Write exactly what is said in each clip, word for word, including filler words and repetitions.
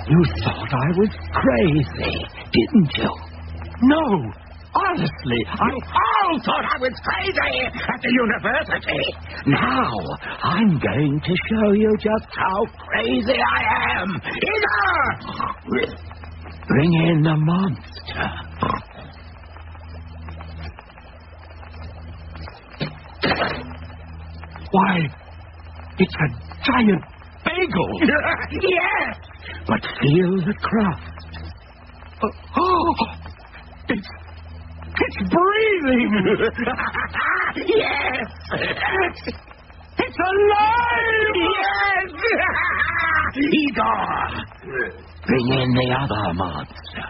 You thought I was crazy, didn't you? No, honestly, I... You all thought I was crazy at the university. Now, I'm going to show you just how crazy I am. Igor! Bring in the monster. Why, it's a giant bagel. Yes! But feel the crust. Uh, oh, it's, it's breathing. Yes! It's, it's alive. Yes! Igor! Bring in the other monster.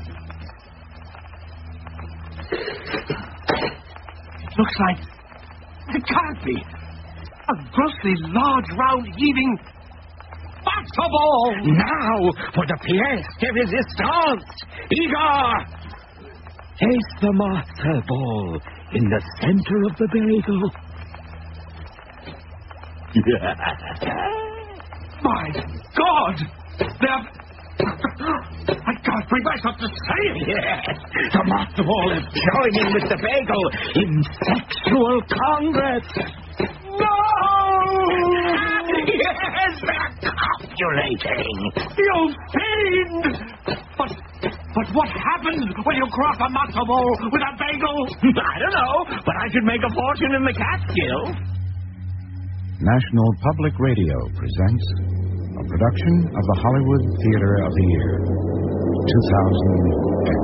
It looks like... It can't be. A grossly large, round, heaving... matzo ball! Now for the pièce de résistance! Igor! Place the matzo ball in the center of the bagel. My God! They're... I can't bring myself to say it. Yes, the matzo ball is joining with the bagel in sexual congress. No! Yes, they're copulating. You fiend! But, but what happens when you cross a matzo ball with a bagel? I don't know, but I could make a fortune in the Catskills. National Public Radio presents a production of the Hollywood Theater of the Year, two thousand X.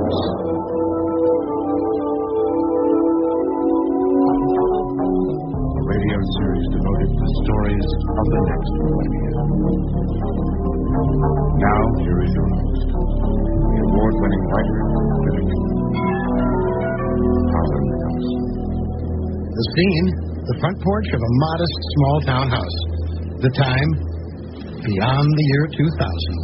A radio series devoted to the stories of the next millennium. Now, here is your host, the award-winning writer and critic, Harlan Ellison. The scene, the front porch of a modest small-town house. The time, beyond the year two thousand.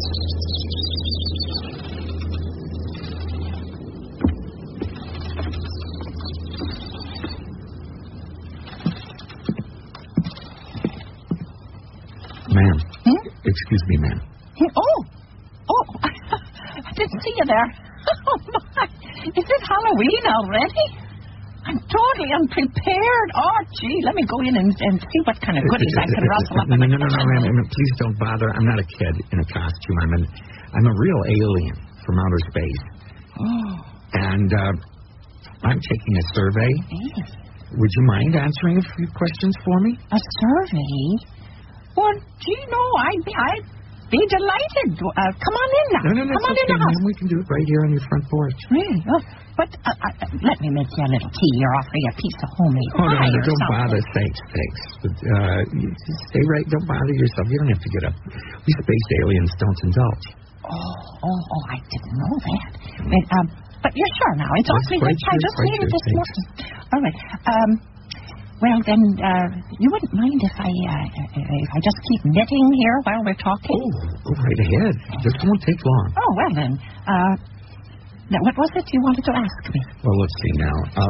Ma'am. Hmm? Excuse me, ma'am. Oh, oh, I didn't see you there. Oh, my. Is it Halloween already? I'm totally unprepared. Oh, gee, let me go in and, and see what kind of goodies I can rustle up. No, no, no, no, no, ma'am. Please don't bother. I'm not a kid in a costume. I'm an, I'm a real alien from outer space. Oh. And uh, I'm taking a survey. Yes. Would you mind answering a few questions for me? A survey? Well, gee, no, I'd be, I'd be delighted. Uh, come on in now. No, no, no, come on okay, in the house. ma'am. We can do it right here on your front porch. Really? Oh, but uh, uh, let me make you a little tea or offer you a piece of homemade Oh, no, pie no, or don't something. bother. Thanks, thanks. But, uh, you just stay right. Don't bother yourself. You don't have to get up. We space aliens don't indulge. Oh, oh, oh, I didn't know that. But, um, but you're sure now. It's Yes, awfully quite rich. I sure, just quite made it sure, this thanks. morning. All right. Um, well, then, uh, you wouldn't mind if I, uh, if I just keep knitting here while we're talking? Oh, go right ahead. This won't take long. Oh, well, then, uh, now, what was it you wanted to ask me? Well, let's see now. Um,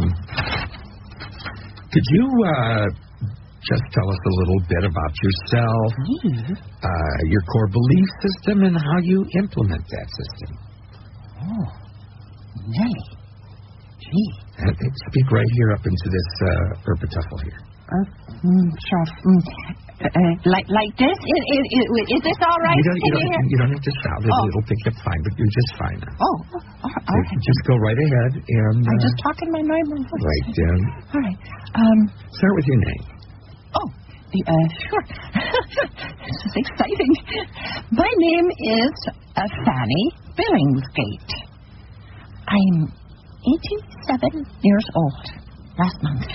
could you, uh, just tell us a little bit about yourself, Me? uh, your core belief system, and how you implement that system? Oh, Nellie. Gee. Uh, speak right here up into this uh, herpetoffel here. Uh, mm, sure. Mm, uh, uh, like like this? Is, is, is, is this all right? You don't, you, Can don't, hear? you don't have to shout. It, Oh. It'll pick you up fine, but you're just fine now. Oh, oh, all right. Just go right ahead and... I'm Uh, just talking my normal voice. right down. All right. Um, Start with your name. oh, the, uh, sure. This is exciting. My name is uh, Fanny Billingsgate. I'm eighty-seven years old last month.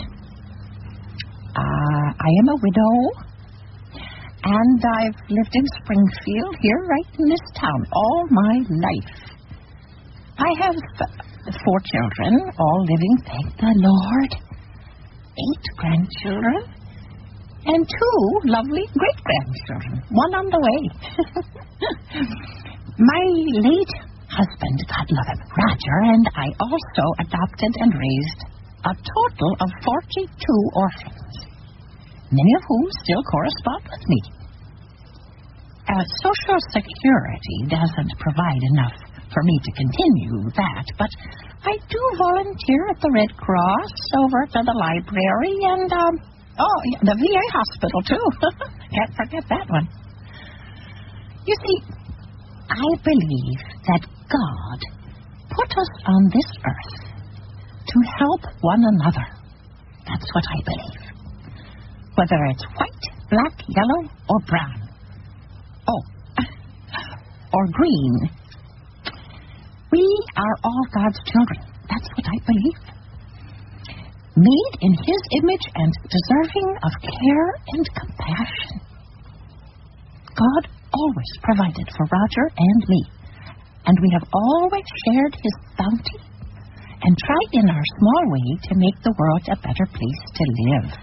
Uh, I am a widow, and I've lived in Springfield, here right in this town, all my life. I have uh, four children, all living, thank the Lord, eight grandchildren, and two lovely great-grandchildren, one on the way. My late husband, God love him, Roger, and I also adopted and raised a total of forty-two orphans, many of whom still correspond with me. uh, Social Security doesn't provide enough for me to continue that, but I do volunteer at the Red Cross, over to the library, and, um, oh, yeah, the V A hospital, too. Can't forget that one. You see, I believe that God put us on this earth to help one another. That's what I believe. Whether it's white, black, yellow, or brown. Oh, or green. We are all God's children. That's what I believe. Made in His image and deserving of care and compassion. God always provided for Roger and me, and we have always shared His bounty and tried in our small way to make the world a better place to live.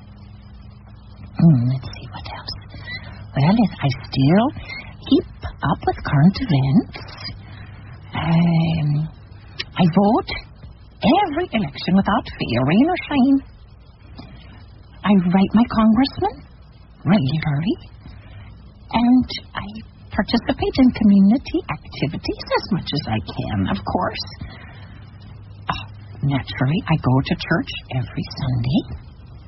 Hmm, let's see what else. Well, I still keep up with current events. Um, I vote every election without fail, rain or shine. I write my congressman regularly, and I participate in community activities as much as I can, of course. Oh, naturally, I go to church every Sunday.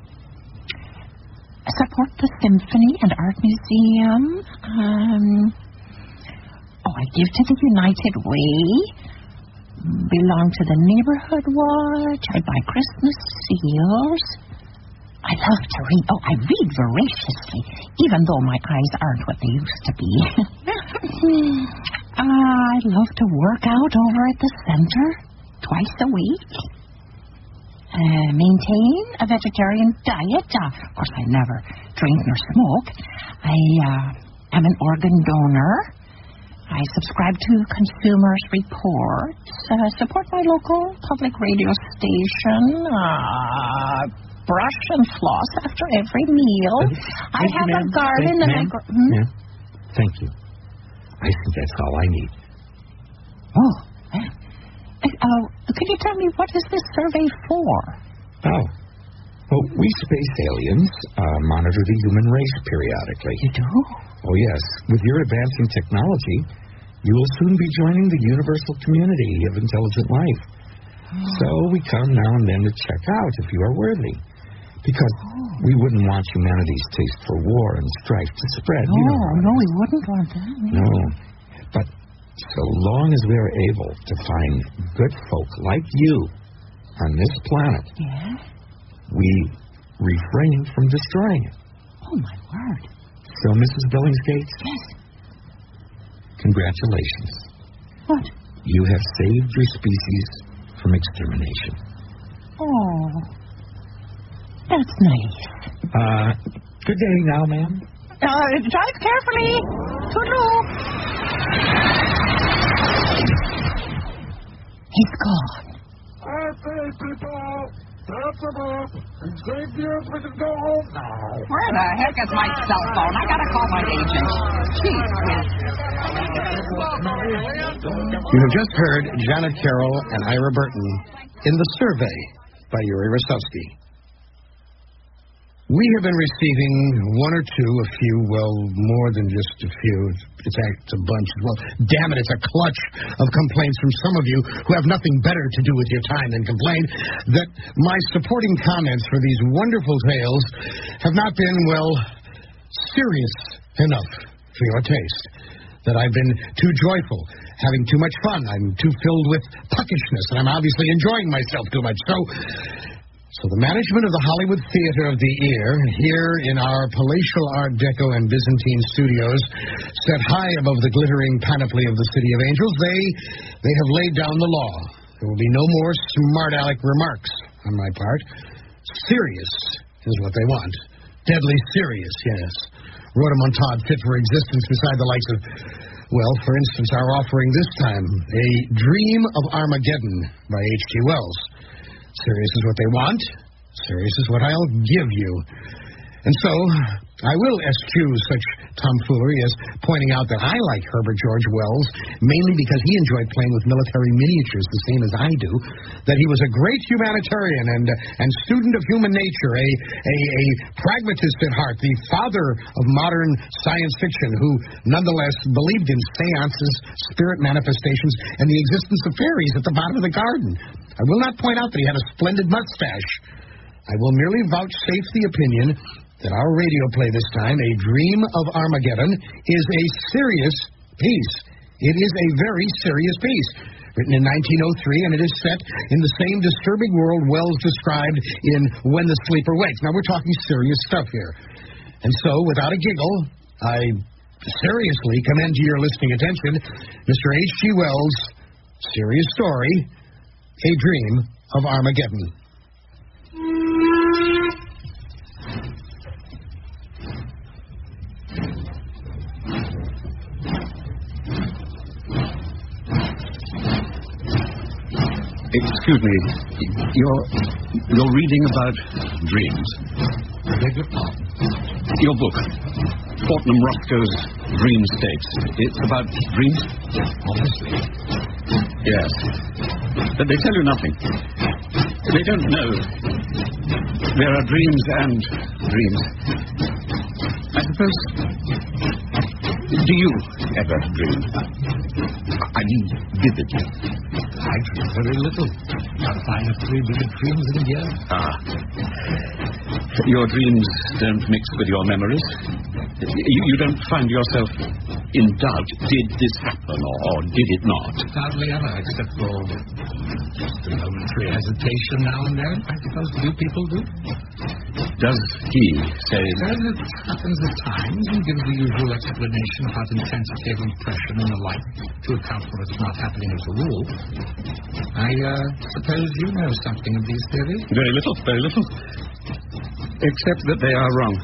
I support the Symphony and Art Museum. Um, oh, I give to the United Way. Belong to the Neighborhood Watch. I buy Christmas seals. I love to read. Oh, I read voraciously, even though my eyes aren't what they used to be. uh, I love to work out over at the center twice a week. Uh, maintain a vegetarian diet. Uh, of course, I never drink nor smoke. I uh, am an organ donor. I subscribe to Consumers Reports. Uh, support my local public radio station. Uh, brush and floss after every meal. Uh, I have you, a garden Thank, and I grow. Hmm? Yeah. Thank you. I think that's all I need. Oh, yeah. Uh, could you tell me, what is this survey for? Oh. Well, we space aliens uh, monitor the human race periodically. You do? Oh, yes. With your advancing technology, you will soon be joining the universal community of intelligent life. Oh. So we come now and then to check out if you are worthy. Because oh. we wouldn't want humanity's taste for war and strife to spread. No, you know, no, we wouldn't want that. No. But so long as we are able to find good folk like you on this planet, yeah? we refrain from destroying it. Oh, my word. So, Missus Billingsgate? Yes. Congratulations. What? You have saved your species from extermination. Oh, that's nice. Uh, good day now, ma'am. Uh, drive carefully. Toodaloo. He's gone. Okay, people. That's enough. It's great news. We can go home now. Where the heck is my cell phone? I gotta call my agent. Jeez, You have just heard Janet Carroll and Ira Burton in The Survey by Yuri Rostowski. We have been receiving one or two, a few, well, more than just a few. It's a bunch. Well, damn it, it's a clutch of complaints from some of you who have nothing better to do with your time than complain that my supporting comments for these wonderful tales have not been, well, serious enough for your taste. That I've been too joyful, having too much fun. I'm too filled with puckishness, and I'm obviously enjoying myself too much. So... So the management of the Hollywood Theater of the Ear, here in our palatial Art Deco and Byzantine studios, set high above the glittering panoply of the City of Angels, they they have laid down the law. There will be no more smart aleck remarks on my part. Serious is what they want. Deadly serious, yes. Rhodomontade fit for existence beside the likes of, well, for instance, our offering this time, A Dream of Armageddon by H G Wells. Serious is what they want. Serious is what I'll give you. And so, I will eschew such tomfoolery as pointing out that I like Herbert George Wells, mainly because he enjoyed playing with military miniatures the same as I do, that he was a great humanitarian and and student of human nature, a, a, a pragmatist at heart, the father of modern science fiction, who nonetheless believed in seances, spirit manifestations, and the existence of fairies at the bottom of the garden. I will not point out that he had a splendid mustache. I will merely vouchsafe the opinion that our radio play this time, A Dream of Armageddon, is a serious piece. It is a very serious piece. Written in nineteen oh three, and it is set in the same disturbing world Wells described in When the Sleeper Wakes. Now, we're talking serious stuff here. And so, without a giggle, I seriously commend to your listening attention Mister H G Wells' serious story, A Dream of Armageddon. Excuse me, you're, you're reading about dreams. I beg your pardon? Your book, Fortnum Roscoe's Dream States. It's about dreams? Obviously. Yes. But they tell you nothing. They don't know. There are dreams and dreams. I suppose... Do you ever dream? I mean, vividly. I dream very little. Not if I have three vivid dreams in a year. Ah. Your dreams don't mix with your memories? You, you don't find yourself in doubt. Did this happen or, or did it not? Hardly ever, except for just a momentary hesitation now and then. I suppose few people do. Does he say... Well, it happens at times and gives the usual explanation about intensity of impression and the like to account for it not happening as a rule. I uh, suppose you know something of these theories? Very little, very little. Except that they are wrong.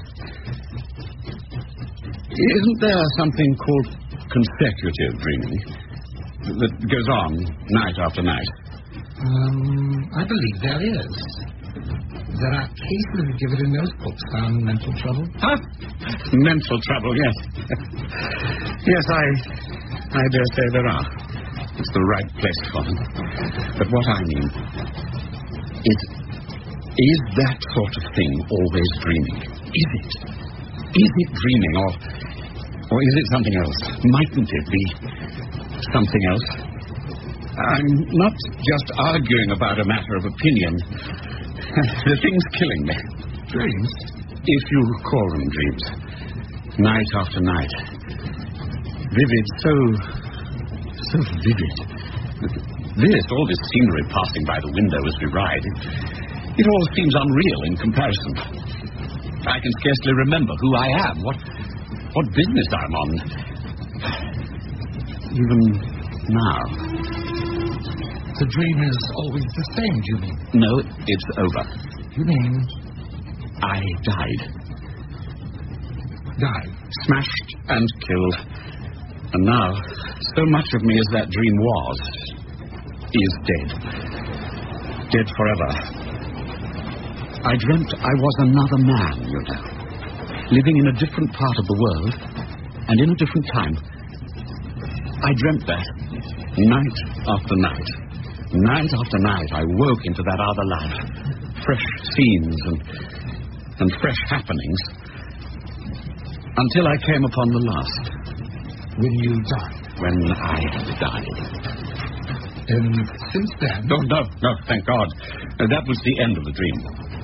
Isn't there something called consecutive dreaming that goes on night after night? Um, I believe there is. There are cases given in those books on mental trouble. Huh? Mental trouble, yes. Yes, I I dare say there are. It's the right place for them. But what I mean is, is that sort of thing always dreaming? Is it? Is it dreaming, or, or is it something else? Mightn't it be something else? I'm not just arguing about a matter of opinion. The thing's killing me. Dreams? If you call them dreams. Night after night. Vivid, so... so vivid. This, all this scenery passing by the window as we ride, it, it all seems unreal in comparison. I can scarcely remember who I am, what, what business I'm on. Even now. The dream is always the same, do you mean? No, it's over. You mean? I died. Died? Smashed and killed. And now, so much of me as that dream was, is dead. Dead forever. I dreamt I was another man, you know. Living in a different part of the world, and in a different time. I dreamt that, night after night. Night after night, I woke into that other life. Fresh scenes and, and fresh happenings. Until I came upon the last. When you died? When I died. And since then... No, no, no, thank God. Uh, that was the end of the dream.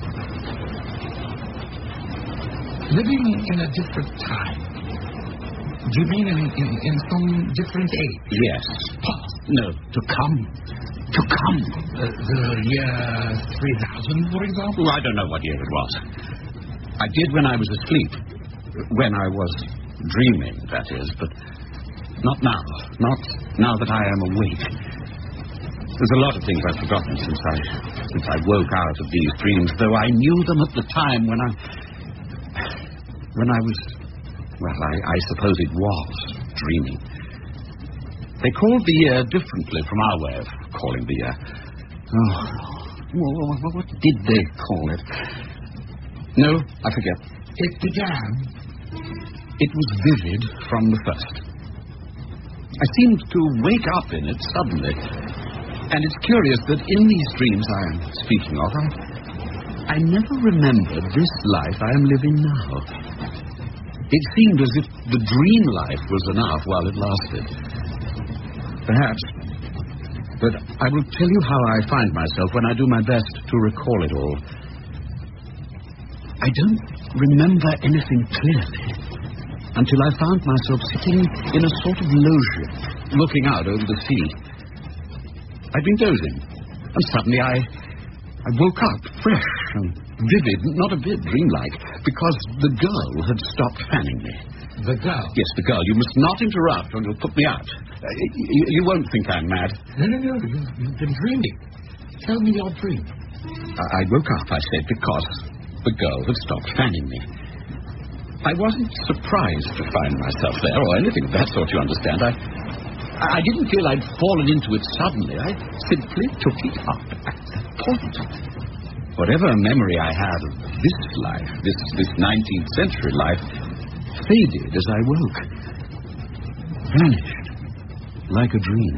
Living in a different time. Do you mean in, in, in some different age? Yes. Past? No, to come. To come. Uh, the year three thousand, for example? Well, I don't know what year it was. I did when I was asleep. When I was dreaming, that is, but not now. Not now that I am awake. There's a lot of things I've forgotten since I since I woke out of these dreams, though I knew them at the time when I when I was well, I, I suppose it was dreaming. They called the year differently from our way of calling the year. Oh, well, what did they call it? No, I forget. it began? It was vivid from the first. I seemed to wake up in it suddenly. And it's curious that in these dreams I am speaking of, I, I never remembered this life I am living now. It seemed as if the dream life was enough while it lasted. Perhaps. But I will tell you how I find myself when I do my best to recall it all. I don't remember anything clearly until I found myself sitting in a sort of loggia, looking out over the sea. I'd been dozing, and suddenly I, I woke up, fresh and vivid, not a bit dreamlike, because the girl had stopped fanning me. The girl? Yes, the girl. You must not interrupt or you'll put me out. Uh, you, you won't think I'm mad. No, no, no. You, you've been dreaming. Tell me your dream. I, I woke up, I said, because the girl had stopped fanning me. I wasn't surprised to find myself there, or anything of that sort, you understand. I... I didn't feel I'd fallen into it suddenly. I simply took it up at that point. Whatever memory I had of this life, this, this nineteenth century life, faded as I woke. Vanished like a dream.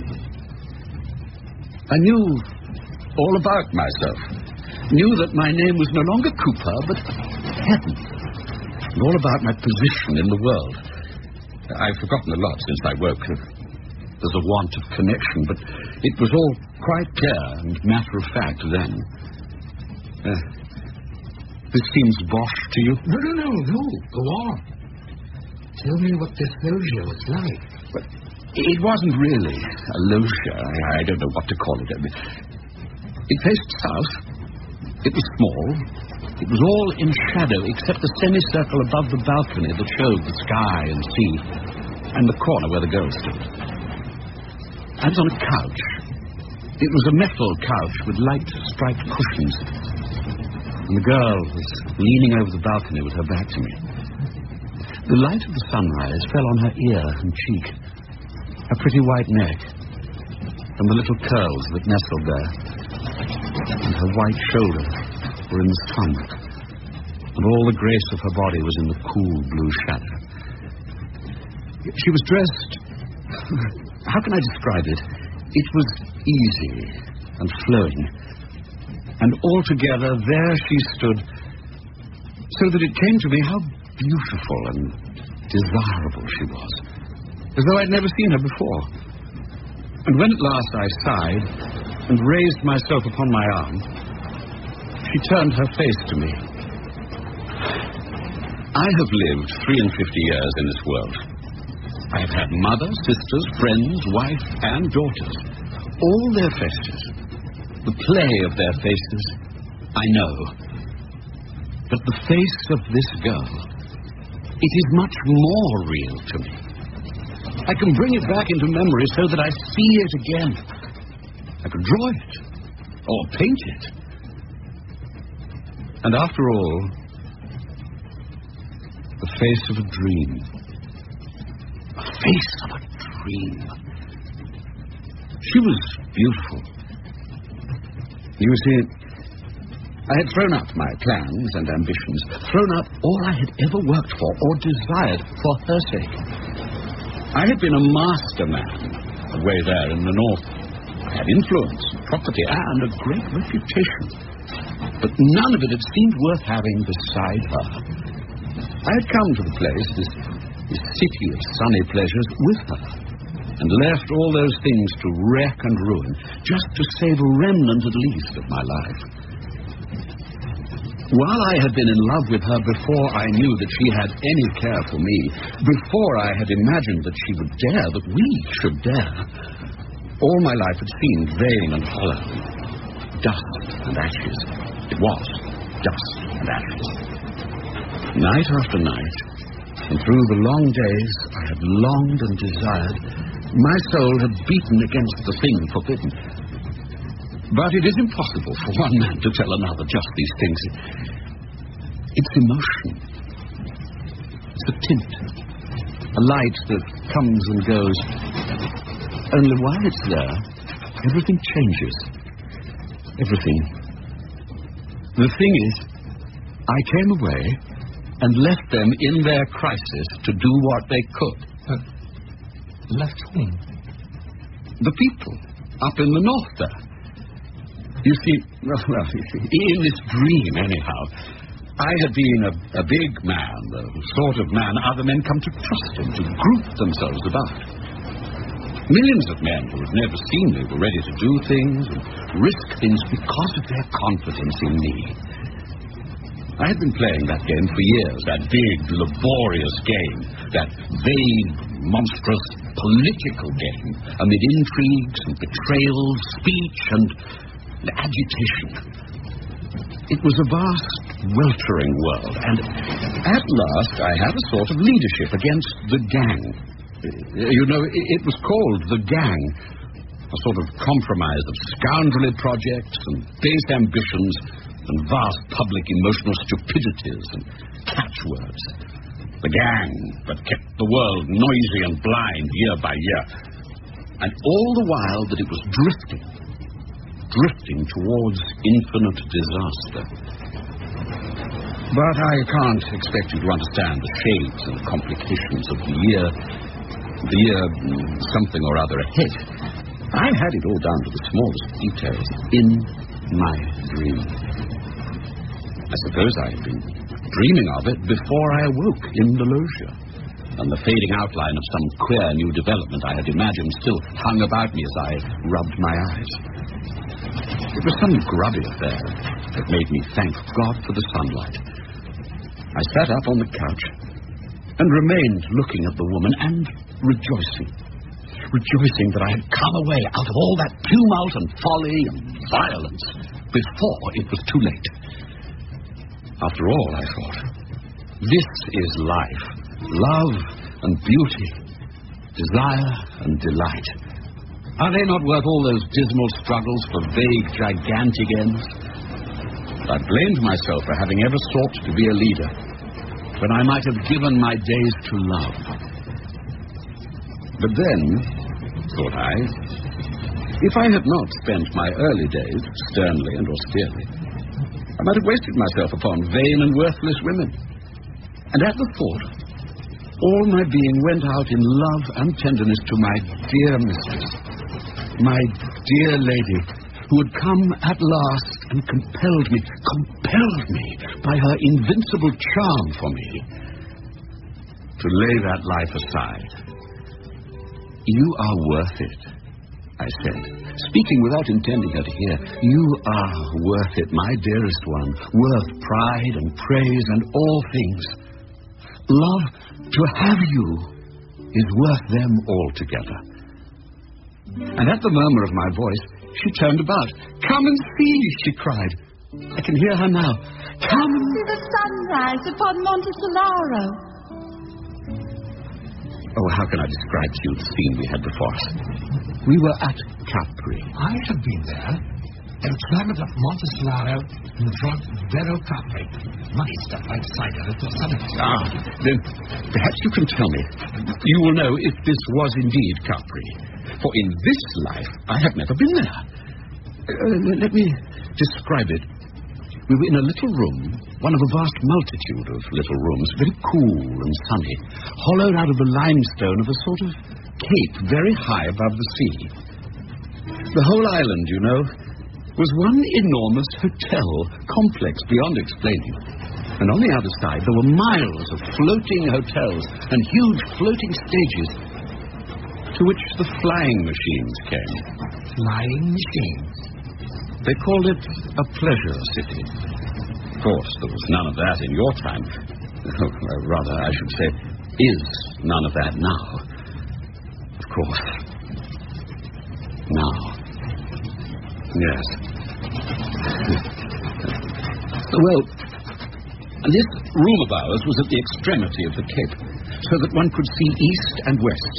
I knew all about myself. Knew that my name was no longer Cooper, but Hatton. And all about my position in the world. I've forgotten a lot since I woke. There's a want of connection, but it was all quite clear and matter-of-fact then. Uh, this seems bosh to you? No, no, no, no. Go on. Tell me what this loggia was like. But it wasn't really a loggia. I, I don't know what to call it. It faced south. It was small. It was all in shadow, except the semicircle above the balcony that showed the sky and sea, and the corner where the girl stood. I was on a couch. It was a metal couch with light striped cushions. And the girl was leaning over the balcony with her back to me. The light of the sunrise fell on her ear and cheek, her pretty white neck, and the little curls that nestled there. And her white shoulders were in the sun. And all the grace of her body was in the cool blue shadow. She was dressed... How can I describe it? It was easy and flowing. And altogether, there she stood, so that it came to me how beautiful and desirable she was, as though I'd never seen her before. And when at last I sighed and raised myself upon my arm, she turned her face to me. I have lived three and fifty years in this world. I have had mother, sisters, friends, wife, and daughters. All their faces, the play of their faces, I know. But the face of this girl, it is much more real to me. I can bring it back into memory so that I see it again. I can draw it, or paint it. And after all, the face of a dream. The face of a dream. She was beautiful. You see, I had thrown up my plans and ambitions, thrown up all I had ever worked for or desired for her sake. I had been a master man away there in the north. I had influence, property, and a great reputation. But none of it had seemed worth having beside her. I had come to the place, this, this city of sunny pleasures, with her, and left all those things to wreck and ruin, just to save a remnant at least of my life. While I had been in love with her before I knew that she had any care for me, before I had imagined that she would dare, that we should dare, all my life had seemed vain and hollow, dust and ashes. It was dust and ashes. Night after night, and through the long days I had longed and desired, my soul had beaten against the thing forbidden. But it is impossible for one man to tell another just these things. It's emotion. It's a tint, a light that comes and goes. Only while it's there, everything changes. Everything. The thing is, I came away and left them in their crisis to do what they could. Uh, left whom? The people up in the north there. You see, well, in this dream, anyhow, I had been a, a big man, the sort of man other men come to trust in, to group themselves about. Millions of men who had never seen me were ready to do things and risk things because of their confidence in me. I had been playing that game for years, that big, laborious game, that vague, monstrous, political game, amid intrigues and betrayals, speech and agitation. It was a vast, weltering world, and at last I had a sort of leadership against the gang. You know, it was called the gang, a sort of compromise of scoundrelly projects and base ambitions and vast public emotional stupidities and catchwords. The gang that kept the world noisy and blind year by year. And all the while that it was drifting, drifting towards infinite disaster. But I can't expect you to understand the shades and complications of the year, the year something or other ahead. I had it all down to the smallest details in my dream. I suppose I had been dreaming of it before I awoke in the loggia, and the fading outline of some queer new development I had imagined still hung about me as I rubbed my eyes. It was some grubby affair that made me thank God for the sunlight. I sat up on the couch and remained looking at the woman and rejoicing. Rejoicing that I had come away out of all that tumult and folly and violence before it was too late. After all, I thought, this is life. Love and beauty, desire and delight. Are they not worth all those dismal struggles for vague, gigantic ends? I blamed myself for having ever sought to be a leader, when I might have given my days to love. But then, thought I, if I had not spent my early days sternly and austerely, I might have wasted myself upon vain and worthless women. And at the thought, all my being went out in love and tenderness to my dear mistress, my dear lady, who had come at last and compelled me, compelled me by her invincible charm for me, to lay that life aside. You are worth it, I said, speaking without intending her to hear. You are worth it, my dearest one, worth pride and praise and all things. Love, to have you, is worth them altogether. And at the murmur of my voice, she turned about. Come and see, she cried. I can hear her now. Come and see the sunrise upon Monte Solaro. Oh, how can I describe to you the scene we had before us? We were at Capri. I have been there and climbed up Monte Solaro and drunk Vero Capri. Money stuff outside of it for summit. Ah, then perhaps you can tell me. You will know if this was indeed Capri. For in this life, I have never been there. Uh, let me describe it. We were in a little room, one of a vast multitude of little rooms, very cool and sunny, hollowed out of the limestone of a sort of cape very high above the sea. The whole island, you know, was one enormous hotel complex beyond explaining. And on the other side, there were miles of floating hotels and huge floating stages to which the flying machines came. Flying machines? They called it a pleasure city. Of course, there was none of that in your time. Or rather, I should say, is none of that now. Of course. Now. Yes. Well, this room of ours was at the extremity of the cape, so that one could see east and west.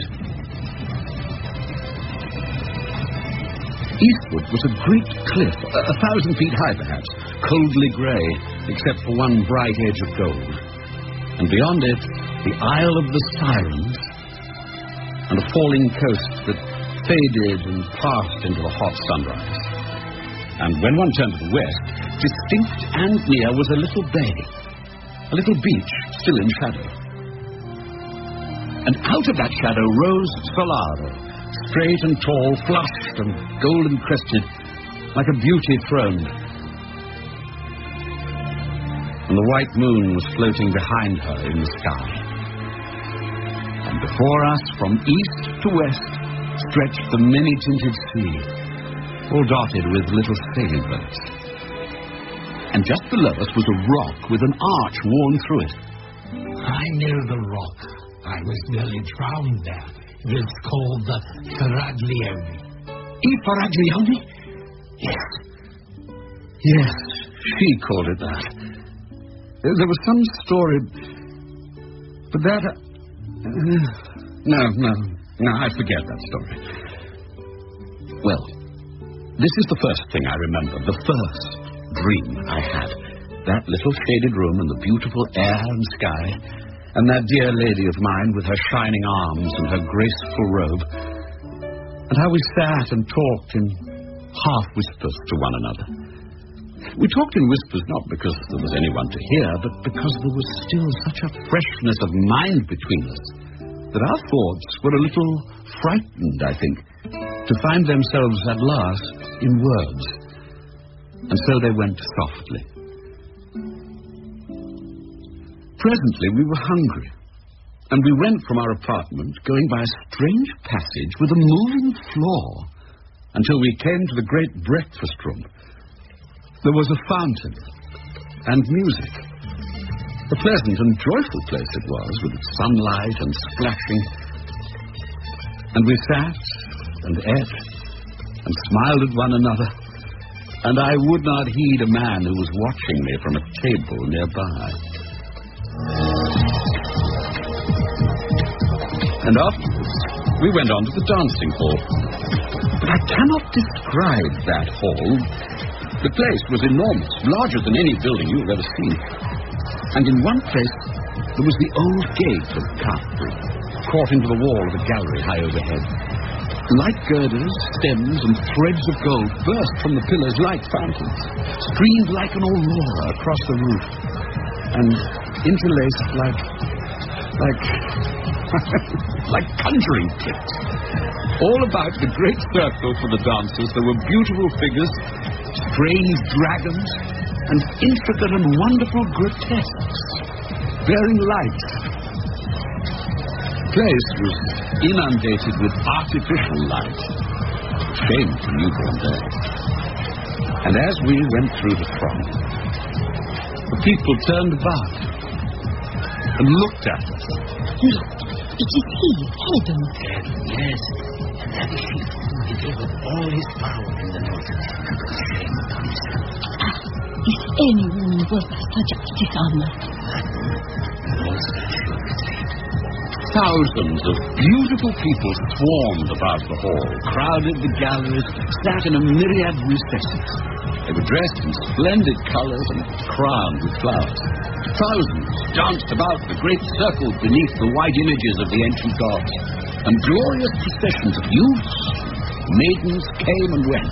Eastward was a great cliff, a, a thousand feet high perhaps, coldly grey, except for one bright edge of gold. And beyond it, the Isle of the Sirens, and a falling coast that faded and passed into the hot sunrise. And when one turned to the west, distinct and near was a little bay, a little beach still in shadow. And out of that shadow rose Solaro, straight and tall, flushed and golden-crested, like a beauty throned. And the white moon was floating behind her in the sky. And before us, from east to west, stretched the many-tinted sea, all dotted with little sailing boats. And just below us was a rock with an arch worn through it. I know the rock. I was nearly drowned there. It's called the Faraglione. I Faraglione? Yes. Yes, she called it that. There was some story, but that... Uh, no, no, no, I forget that story. Well, this is the first thing I remember, the first dream I had. That little shaded room and the beautiful air and sky, and that dear lady of mine with her shining arms and her graceful robe, and how we sat and talked in half whispers to one another. We talked in whispers not because there was anyone to hear, but because there was still such a freshness of mind between us that our thoughts were a little frightened, I think, to find themselves at last in words. And so they went softly. Presently we were hungry, and we went from our apartment, going by a strange passage with a moving floor, until we came to the great breakfast room. There was a fountain and music. A pleasant and joyful place it was, with its sunlight and splashing. And we sat and ate and smiled at one another, and I would not heed a man who was watching me from a table nearby. And afterwards, we went on to the dancing hall. But I cannot describe that hall. The place was enormous, larger than any building you have ever seen. And in one place, there was the old gate of Capri, caught into the wall of a gallery high overhead. Light girders, stems, and threads of gold burst from the pillars like fountains, streamed like an aurora across the roof, and interlaced like... like... like conjuring tricks. All about the great circle for the dancers, there were beautiful figures, strange dragons, and intricate and wonderful grotesques, bearing lights. The place was inundated with artificial light, shame to newborn day. And as we went through the throng, the people turned about and looked at us. Look, it is he, Hedon. Hedon, yes. And that is he whom he gave up all his power in the north. Shame on himself. Ah, is anyone worth such a dishonor? Thousands of beautiful people swarmed about the hall, crowded the galleries, sat in a myriad recesses. They were dressed in splendid colors and crowned with flowers. Thousands danced about the great circle beneath the white images of the ancient gods, and glorious processions of youths, maidens came and went.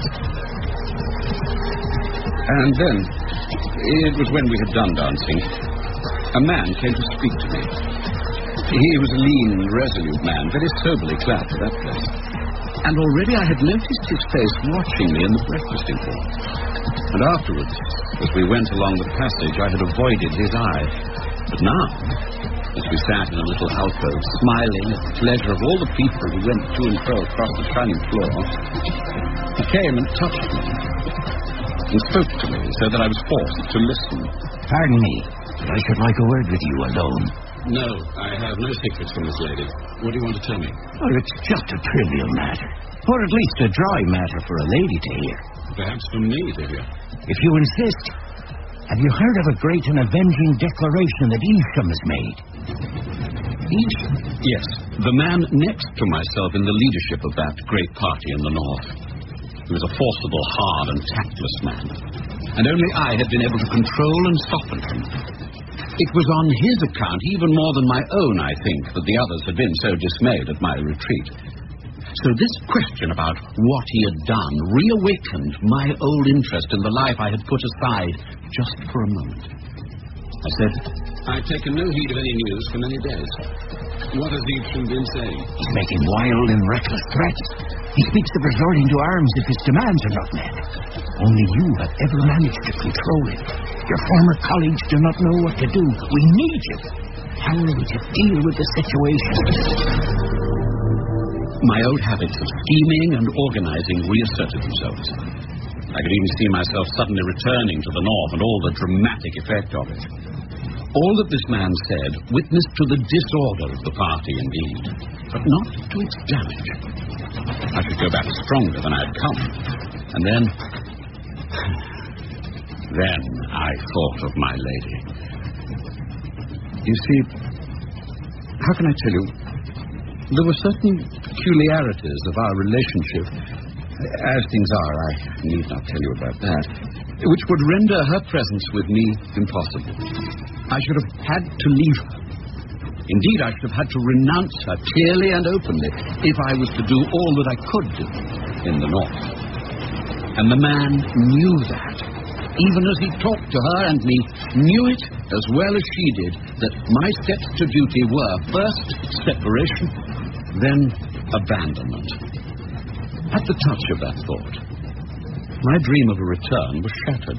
And then, it was when we had done dancing, a man came to speak to me. He was a lean, resolute man, very soberly clad for that place. And already I had noticed his face watching me in the breakfasting hall. And afterwards, as we went along the passage, I had avoided his eye. But now, as we sat in a little alcove, smiling at the pleasure of all the people who went to and fro across the shining floor, he came and touched me and spoke to me so that I was forced to listen. Pardon me, but I should like a word with you alone. No, I have no secrets from this lady. What do you want to tell me? Well, it's just a trivial matter. Or at least a dry matter for a lady to hear. Perhaps for me to hear. If you insist, have you heard of a great and avenging declaration that Evesham has made? Evesham? Yes, the man next to myself in the leadership of that great party in the north. He was a forcible, hard, and tactless man. And only I had been able to control and soften him. It was on his account, even more than my own, I think, that the others had been so dismayed at my retreat. So this question about what he had done reawakened my old interest in the life I had put aside just for a moment. I said, I've taken no heed of any news for many days. What has Evesham been saying? He's making wild and reckless threats. He speaks of resorting to arms if his demands are not met. Only you have ever managed to control him. Your former colleagues do not know what to do. We need you. How are we to deal with the situation? My old habits of scheming and organizing reasserted themselves. I could even see myself suddenly returning to the north and all the dramatic effect of it. All that this man said witnessed to the disorder of the party indeed, but not to its damage. I should go back stronger than I had come. And then... then I thought of my lady. You see, how can I tell you? There were certain peculiarities of our relationship, as things are, I need not tell you about that, which would render her presence with me impossible. I should have had to leave her. Indeed, I should have had to renounce her clearly and openly if I was to do all that I could do in the north. And the man knew that. Even as he talked to her and me, knew it as well as she did, that my steps to duty were first separation, then abandonment. At the touch of that thought, my dream of a return was shattered.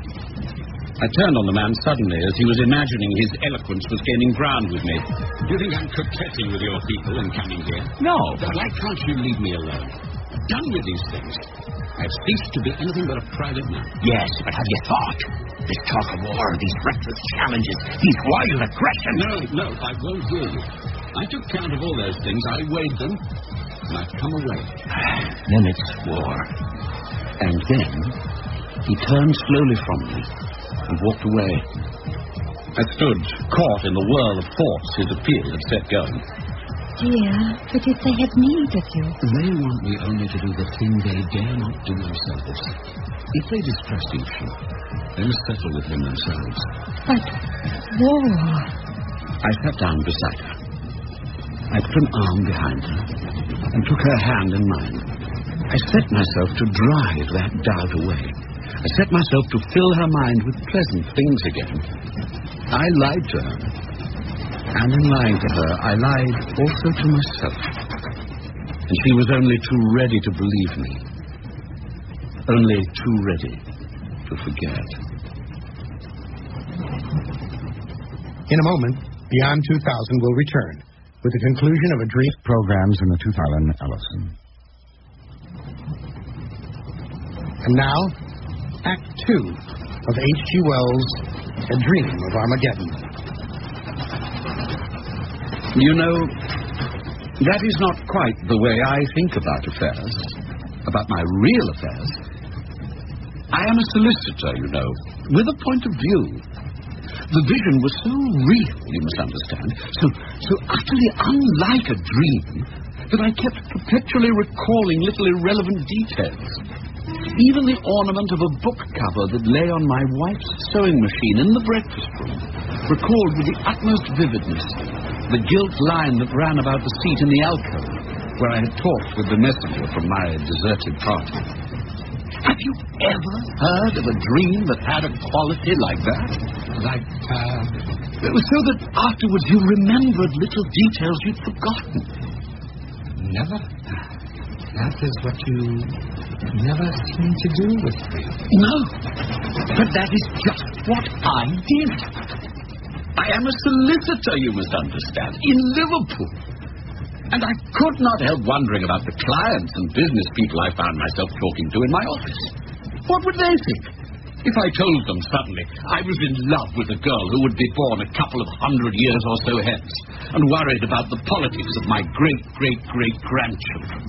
I turned on the man suddenly as he was imagining his eloquence was gaining ground with me. Do you think I'm coquetting with your people in coming here? No. Why can't you leave me alone? Done with these things. I've ceased to be anything but a private man. Yes, but have you thought? This talk of war, these reckless challenges, these wild aggressions. No, no, I won't hear you. I took count of all those things. I weighed them, and I've come away. Then it's war. And then he turned slowly from me and walked away. I stood caught in the whirl of thoughts his appeal had set going. Dear, but if they had need of you... They want me only to do the thing they dare not do themselves. If they distrust Evesham, they'll settle with him themselves. But war... I sat down beside her. I put an arm behind her and took her hand in mine. I set myself to drive that doubt away. I set myself to fill her mind with pleasant things again. I lied to her. And in lying to her, I lied also to myself. And she was only too ready to believe me. Only too ready to forget. In a moment, Beyond two thousand will return with the conclusion of a dream. Programs in the two thousand Ellison. And now, Act Two of H G Wells' A Dream of Armageddon. You know, that is not quite the way I think about affairs, about my real affairs. I am a solicitor, you know, with a point of view. The vision was so real, you must understand, so, so utterly unlike a dream, that I kept perpetually recalling little irrelevant details. Even the ornament of a book cover that lay on my wife's sewing machine in the breakfast room recalled with the utmost vividness the gilt line that ran about the seat in the alcove where I had talked with the messenger from my deserted party. Have you ever heard of a dream that had a quality like that? Like, uh... It was so that afterwards you remembered little details you'd forgotten. Never. That is what you never seem to do with me. No, but that is just what I did. I am a solicitor, you must understand, in Liverpool. And I could not help wondering about the clients and business people I found myself talking to in my office. What would they think if I told them suddenly I was in love with a girl who would be born a couple of hundred years or so hence and worried about the politics of my great-great-great-grandchildren?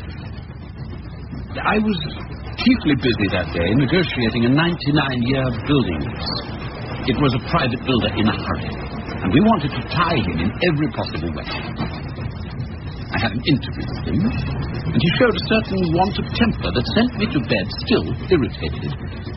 I was chiefly busy that day negotiating a ninety-nine-year building lease. It was a private builder in a hurry, and we wanted to tie him in every possible way. I had an interview with him, and he showed a certain want of temper that sent me to bed still irritated.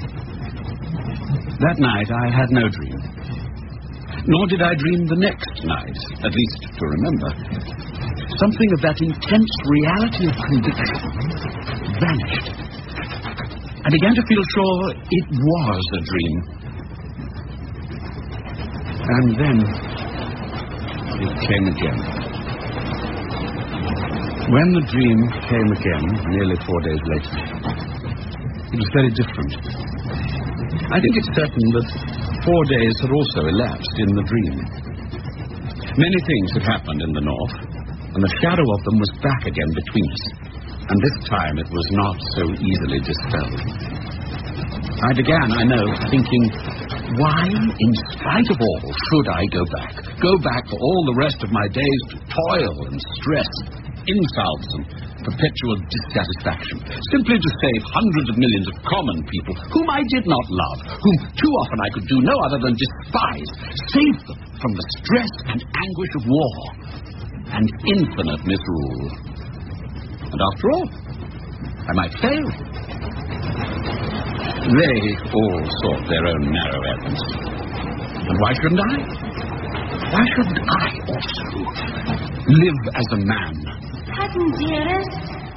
That night I had no dream. Nor did I dream the next night, at least to remember. Something of that intense reality of conviction vanished. I began to feel sure it was a dream. And then it came again. When the dream came again, nearly four days later, it was very different. I think it's certain that four days had also elapsed in the dream. Many things had happened in the north, and the shadow of them was back again between us. And this time it was not so easily dispelled. I began, I know, thinking, why, in spite of all, should I go back? Go back for all the rest of my days to toil and stress, insults and perpetual dissatisfaction, simply to save hundreds of millions of common people whom I did not love, whom too often I could do no other than despise, save them from the stress and anguish of war and infinite misrule. And after all, I might fail. They all sought their own narrow ends. And why shouldn't I? Why shouldn't I also live as a man? Cousin dearest.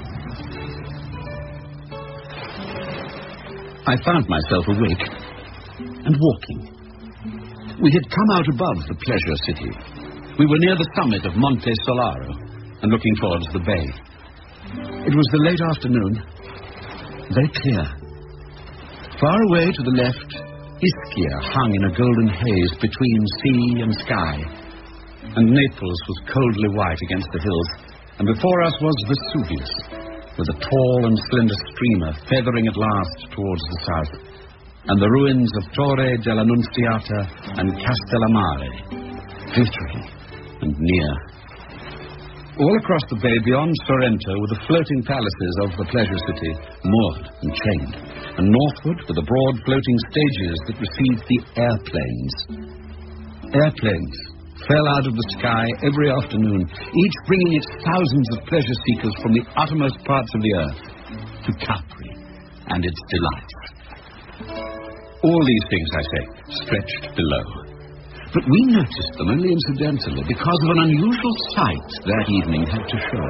I found myself awake and walking. We had come out above the pleasure city. We were near the summit of Monte Solaro and looking towards the bay. It was the late afternoon, very clear. Far away to the left, Ischia hung in a golden haze between sea and sky, and Naples was coldly white against the hills, and before us was Vesuvius, with a tall and slender streamer feathering at last towards the south, and the ruins of Torre della Nunziata and Castellammare, glittering and near. All across the bay beyond Sorrento were the floating palaces of the pleasure city, moored and chained, and northward were the broad floating stages that received the airplanes. Airplanes fell out of the sky every afternoon, each bringing its thousands of pleasure seekers from the uttermost parts of the earth to Capri and its delights. All these things, I say, stretched below. But we noticed them only incidentally because of an unusual sight that evening had to show.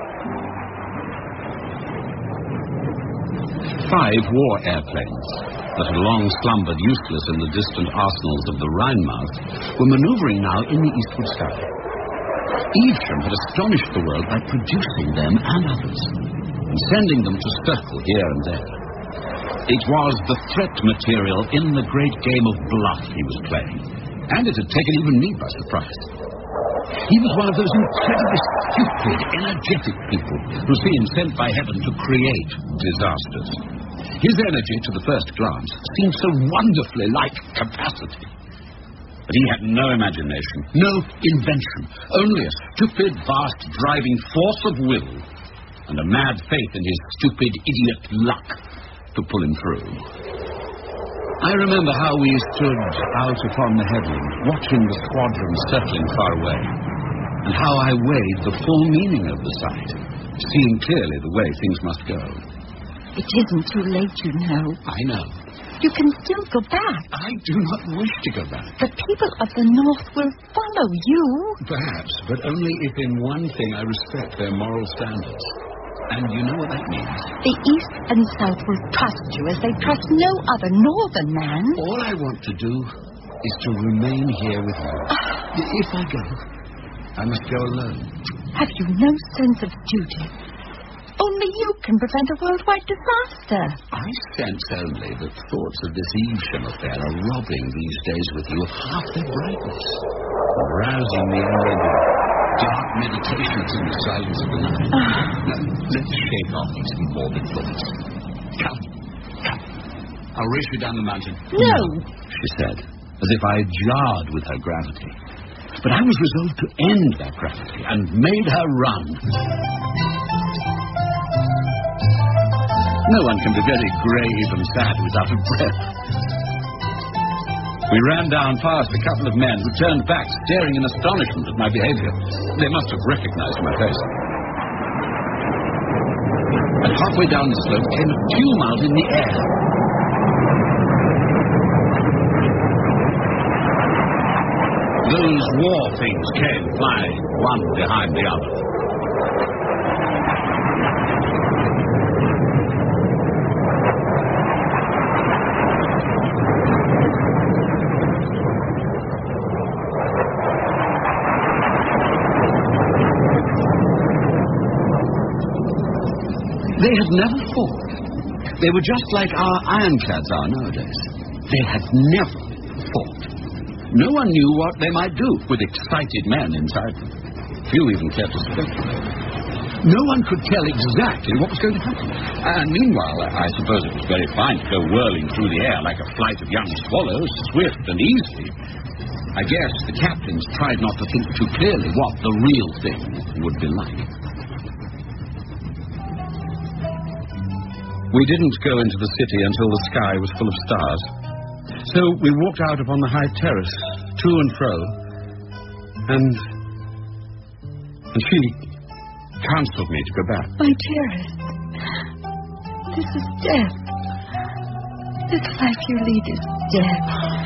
Five war airplanes that had long slumbered useless in the distant arsenals of the Rhine mouth were maneuvering now in the eastward sky. Evesham had astonished the world by producing them and others, and sending them to circle here and there. It was the threat material in the great game of bluff he was playing, and it had taken even me by surprise. He was one of those incredibly stupid, energetic people who seem sent by heaven to create disasters. His energy, to the first glance, seemed so wonderfully like capacity. But he had no imagination, no invention, only a stupid, vast, driving force of will, and a mad faith in his stupid, idiot luck to pull him through. I remember how we stood out upon the headland, watching the squadron circling far away, and how I weighed the full meaning of the sight, seeing clearly the way things must go. It isn't too late, you know. I know. You can still go back. I do not wish to go back. The people of the North will follow you. Perhaps, but only if in one thing I respect their moral standards. And you know what that means? The East and South will trust you as they trust no other northern man. All I want to do is to remain here with you. If I go, I must go alone. Have you no sense of duty? Only you can prevent a worldwide disaster. I sense only that thoughts of this Evesham affair are robbing these days with you of half their brightness, rousing me only into dark meditations in the silence of the night. Now, let's shake off these morbid thoughts. Come, come. I'll race you down the mountain. No, she said, as if I had jarred with her gravity. But I was resolved to end that gravity and made her run. No one can be very grave and sad without a breath. We ran down past a couple of men who turned back, staring in astonishment at my behavior. They must have recognized my face. And halfway down the slope came a tumult in the air. Those war things came flying, one behind the other. They had never fought. They were just like our ironclads are nowadays. They had never fought. No one knew what they might do with excited men inside them. Few even cared to speculate. No one could tell exactly what was going to happen. And meanwhile, I suppose it was very fine to go whirling through the air like a flight of young swallows, swift and easy. I guess the captains tried not to think too clearly what the real thing would be like. We didn't go into the city until the sky was full of stars. So we walked out upon the high terrace, to and fro, and... and she counseled me to go back. My dearest, this is death. This life you lead is death.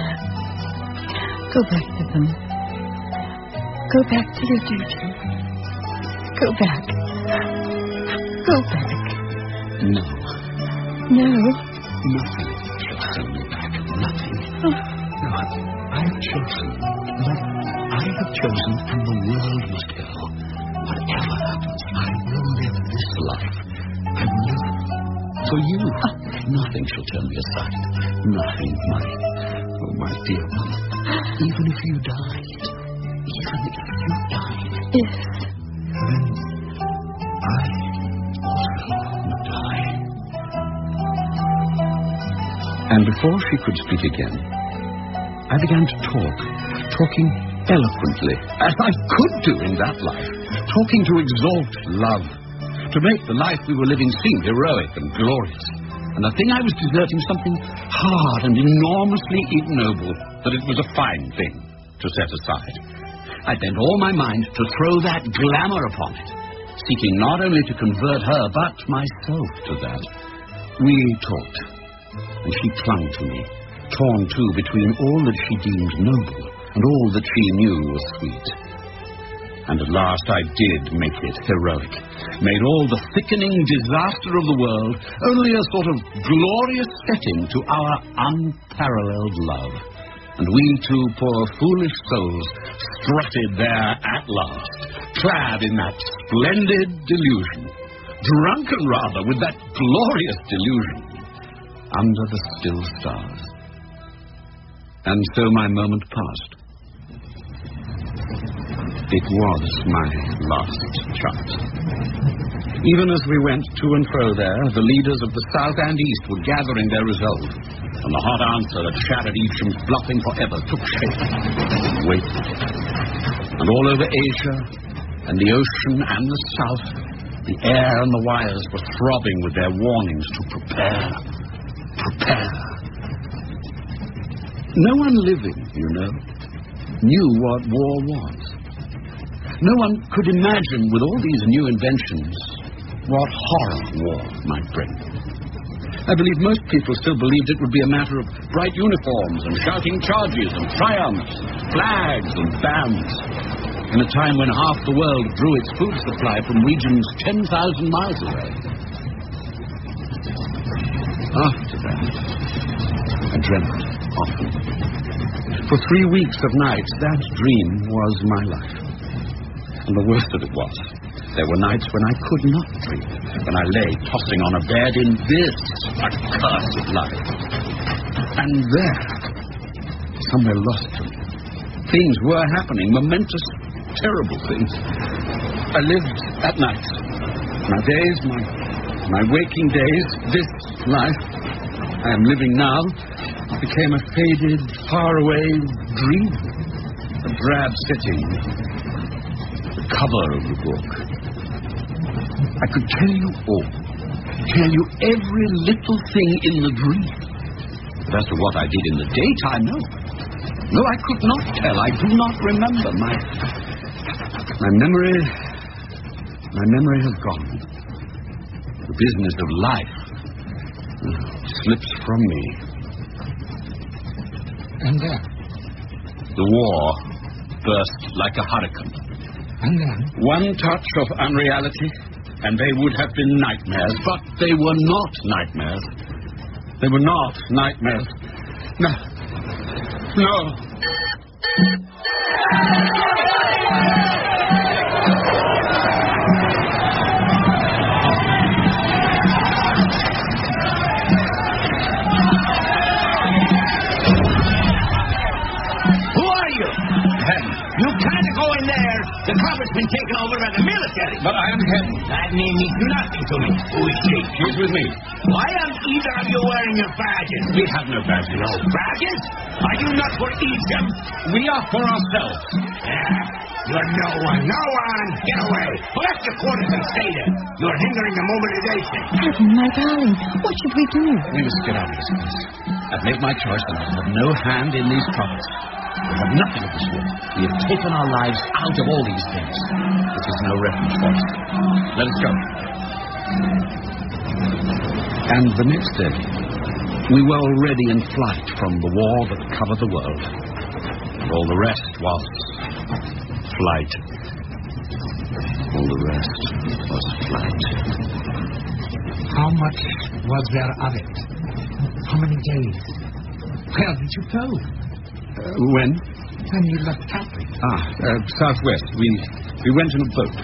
Go back to them. Go back to your duty. Go back. Go back. No. No? Nothing shall send me back. Nothing. Oh. No, I have chosen. No, I have chosen, and the world must go. Whatever happens, I will live this life. I will live for you. Oh. Nothing shall turn me aside. Nothing, my, oh, my dear one. Even if you died, even if you died, yes, then I also would die. And before she could speak again, I began to talk, talking eloquently, as I could do in that life, talking to exalt love, to make the life we were living seem heroic and glorious. And the thing I was deserting something hard and enormously ignoble, that it was a fine thing to set aside. I bent all my mind to throw that glamour upon it, seeking not only to convert her, but myself to that. We talked, and she clung to me, torn too between all that she deemed noble and all that she knew was sweet. And at last I did make it heroic, made all the thickening disaster of the world only a sort of glorious setting to our unparalleled love. And we two poor foolish souls strutted there at last, clad in that splendid delusion, drunken rather with that glorious delusion, under the still stars. And so my moment passed. It was my last chance. Even as we went to and fro there, the leaders of the South and East were gathering their resolve, and the hot answer that shattered Evesham's bluffing forever took shape, waited. And all over Asia, and the ocean and the South, the air and the wires were throbbing with their warnings to prepare, prepare. No one living, you know, knew what war was. No one could imagine, with all these new inventions, what horror war might bring. I believe most people still believed it would be a matter of bright uniforms and shouting charges and triumphs, flags and bands, in a time when half the world drew its food supply from regions ten thousand miles away. After that, I dreamt often. For three weeks of nights, that dream was my life. And the worst of it was, there were nights when I could not dream, when I lay tossing on a bed in this accursed life. And there, somewhere lost to me, things were happening, momentous, terrible things. I lived at night. My days, my, my waking days, this life I am living now, became a faded, faraway dream, a drab setting, the cover of the book. I could tell you all, tell you every little thing in the dream. But as to what I did in the daytime, no. No, I could not tell. I do not remember. My, my memory, my memory has gone. The business of life uh, slips from me. And then? The war burst like a hurricane. And then? One touch of unreality, and they would have been nightmares, but they were not nightmares. They were not nightmares. No. No. to go in there. The carpet's been taken over by the military. But I am Helen. That name means nothing to me. Who is she? She's with me. Why aren't either of you wearing your badges? We have no badges. No badges? Are you not for Egypt? We are for ourselves. Yeah. You're no one. No one. Get away. Left your quarters and stay there. You're hindering the mobilization. Heaven, my darling, what should we do? We must get out of this place. I've made my choice and I have no hand in these troubles. We have nothing of this world. We have taken our lives out of all these things. This is no refuge for us. Let us go. And the next day, we were already in flight from the war that covered the world. And all the rest was flight. All the rest was flight. How much was there of it? How many days? Where did you go? Uh, when? When you left Capri. Ah, uh, southwest. We we went in a boat.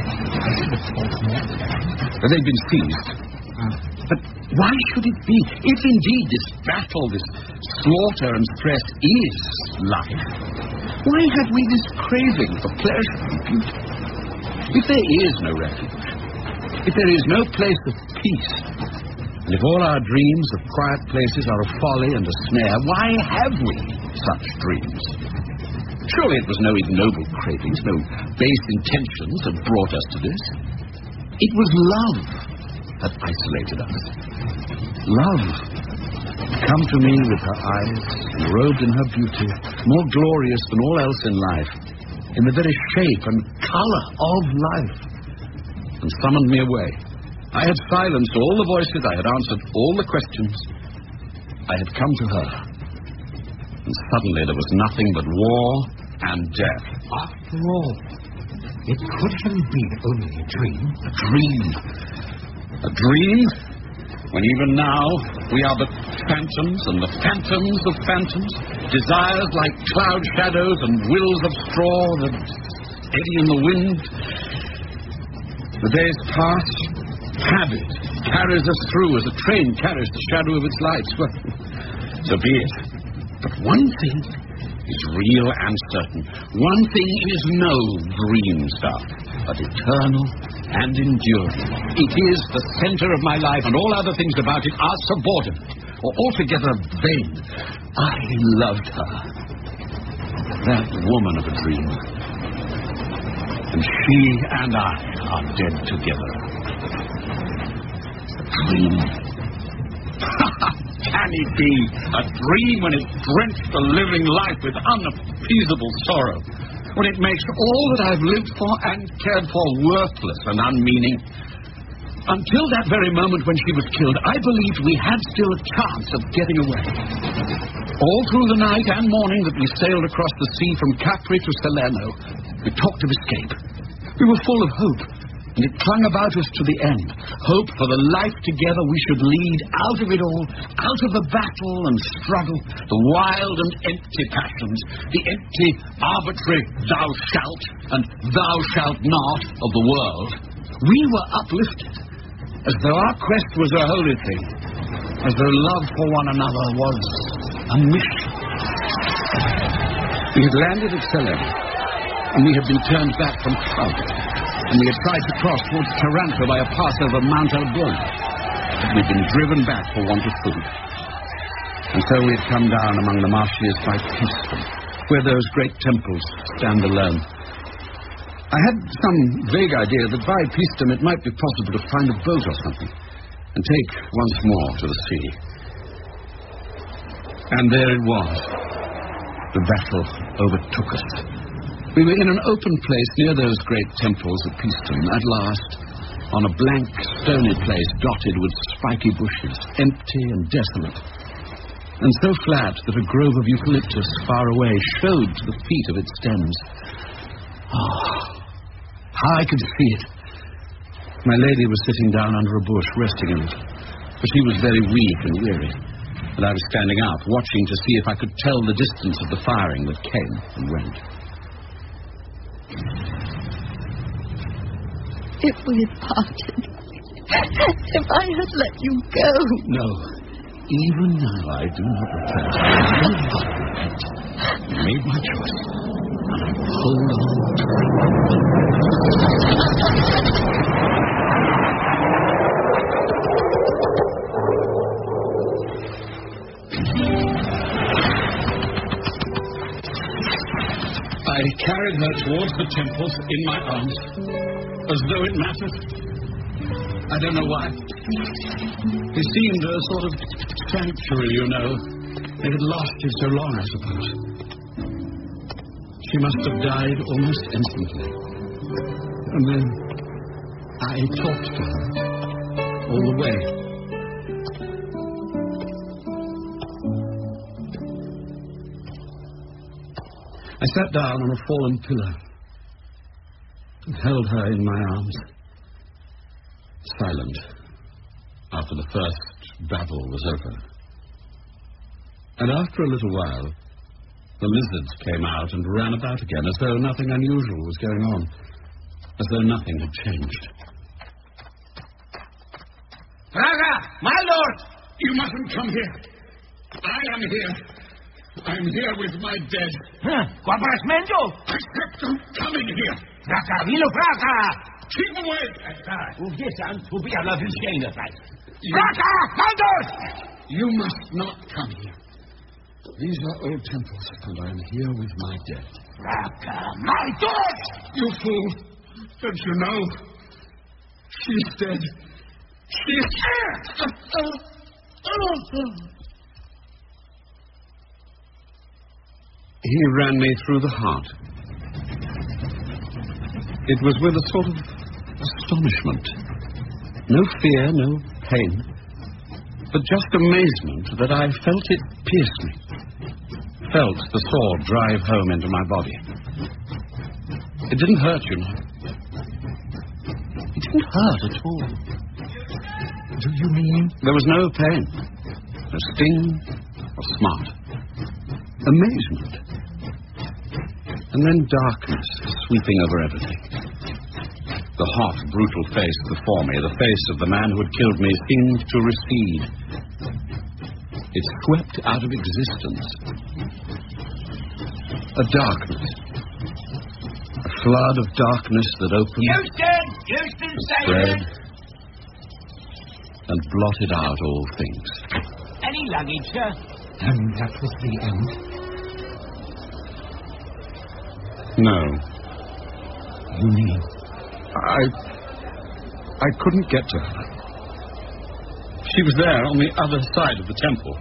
Uh, they'd been seized. Uh, but why should it be? If indeed this battle, this slaughter and stress is life, why have we this craving for pleasure and beauty? If there is no refuge, if there is no place of peace, and if all our dreams of quiet places are a folly and a snare, why have we such dreams? Surely it was no ignoble cravings, no base intentions that brought us to this. It was love that isolated us. Love. Come to me with her eyes, robed in her beauty, more glorious than all else in life, in the very shape and color of life, and summoned me away. I had silenced all the voices, I had answered all the questions. I had come to her, and suddenly there was nothing but war and death. After all, it could have been only a dream. A dream? A dream? When even now we are but phantoms and the phantoms of phantoms, desires like cloud shadows and wills of straw that eddy in the wind. The days pass, habit carries us through as a train carries the shadow of its lights. Well, so be it. But one thing is real and certain. One thing is no dream stuff, but eternal and enduring. It is the center of my life, and all other things about it are subordinate or altogether vain. I loved her, that woman of a dream, and she and I are dead together. A dream. Can it be a dream when it drenched the living life with unappeasable sorrow? When it makes all that I've lived for and cared for worthless and unmeaning? Until that very moment when she was killed, I believed we had still a chance of getting away. All through the night and morning that we sailed across the sea from Capri to Salerno, we talked of escape. We were full of hope, and it clung about us to the end. Hope for the life together we should lead out of it all, out of the battle and struggle, the wild and empty passions, the empty, arbitrary thou shalt and thou shalt not of the world. We were uplifted, as though our quest was a holy thing, as though love for one another was a mission. We had landed at Salerno, and we had been turned back from Claudia, and we had tried to cross towards Taranto by a pass over Mount Albona, but we'd been driven back for want of food. And so we had come down among the marshes by Paestum, where those great temples stand alone. I had some vague idea that by Paestum it might be possible to find a boat or something and take once more to the sea. And there it was. The battle overtook us. We were in an open place near those great temples at Paestum, at last, on a blank, stony place dotted with spiky bushes, empty and desolate, and so flat that a grove of eucalyptus far away showed to the feet of its stems. Oh, how I could see it. My lady was sitting down under a bush, resting in it, for she was very weak and weary, and I was standing up, watching to see if I could tell the distance of the firing that came and went. If we had parted, if I had let you go. No, even now I do not repent. I do not repent. I made my choice, and I'm Hold on I carried her towards the temples in my arms, as though it mattered. I don't know why. It seemed a sort of sanctuary, you know. It had lasted so long, I suppose. She must have died almost instantly. And then I talked to her all the way. I sat down on a fallen pillar and held her in my arms, silent after the first battle was over. And after a little while, the lizards came out and ran about again, as though nothing unusual was going on, as though nothing had changed. Braga, my lord! You mustn't come here. I am here. I'm here with my dead. Huh? Comprasmento? I said don't come in here. Braga, vilo Braga! Keep away. Hoe is aan? Hoe ben je naar verschenen? Braga, my lord! You must not come here. These are old temples, and I am here with my dead. Braga, my lord! You fool. Don't you know? She's dead. She's here. He ran me through the heart. It was with a sort of astonishment. No fear, no pain, but just amazement that I felt it pierce me. Felt the sword drive home into my body. It didn't hurt, you know. It didn't hurt at all. Do you mean? There was no pain, no sting or smart. Amazement. And then darkness sweeping over everything. The hot, brutal face before me, the face of the man who had killed me, seemed to recede. It swept out of existence. A darkness. A flood of darkness that opened Houston! Houston, and say spread it! and blotted out all things. Any luggage, sir? And that was the end? No. You mean? I... I couldn't get to her. She was there on the other side of the temple.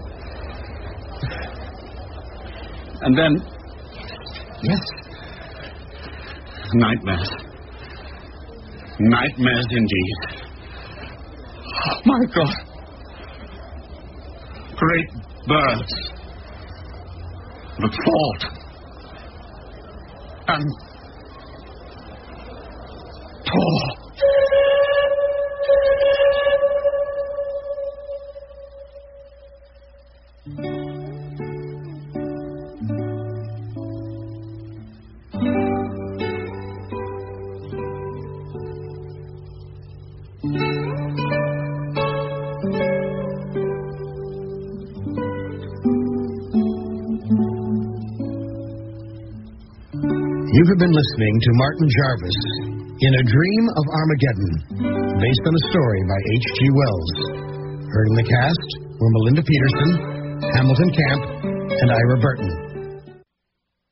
And then... Yes? Nightmares. Nightmares indeed. Oh, my God. Great birds that fought and tore. You have been listening to Martin Jarvis in A Dream of Armageddon, based on a story by H G Wells. Heard in the cast were Melinda Peterson, Hamilton Camp, and Ira Burton.